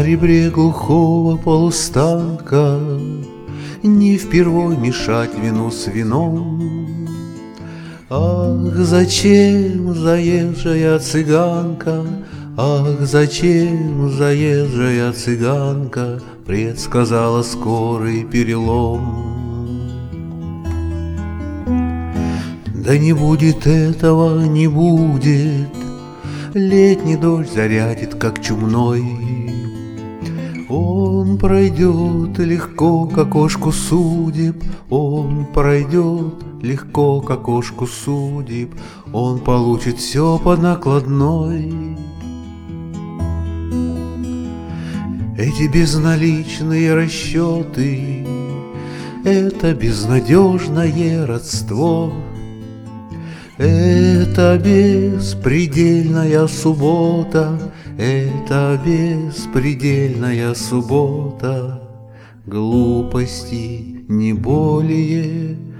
На ребре глухого полустанка не впервой мешать вину с вином. Ах, зачем заезжая цыганка, ах, зачем заезжая цыганка предсказала скорый перелом. Да не будет этого, не будет, летний дождь зарядит, как чумной. Он пройдет легко к окошку судеб, он пройдет легко к окошку судеб, он получит все по накладной. Эти безналичные расчеты, это безнадежное родство, это беспредельная суббота, это беспредельная суббота, глупости не более.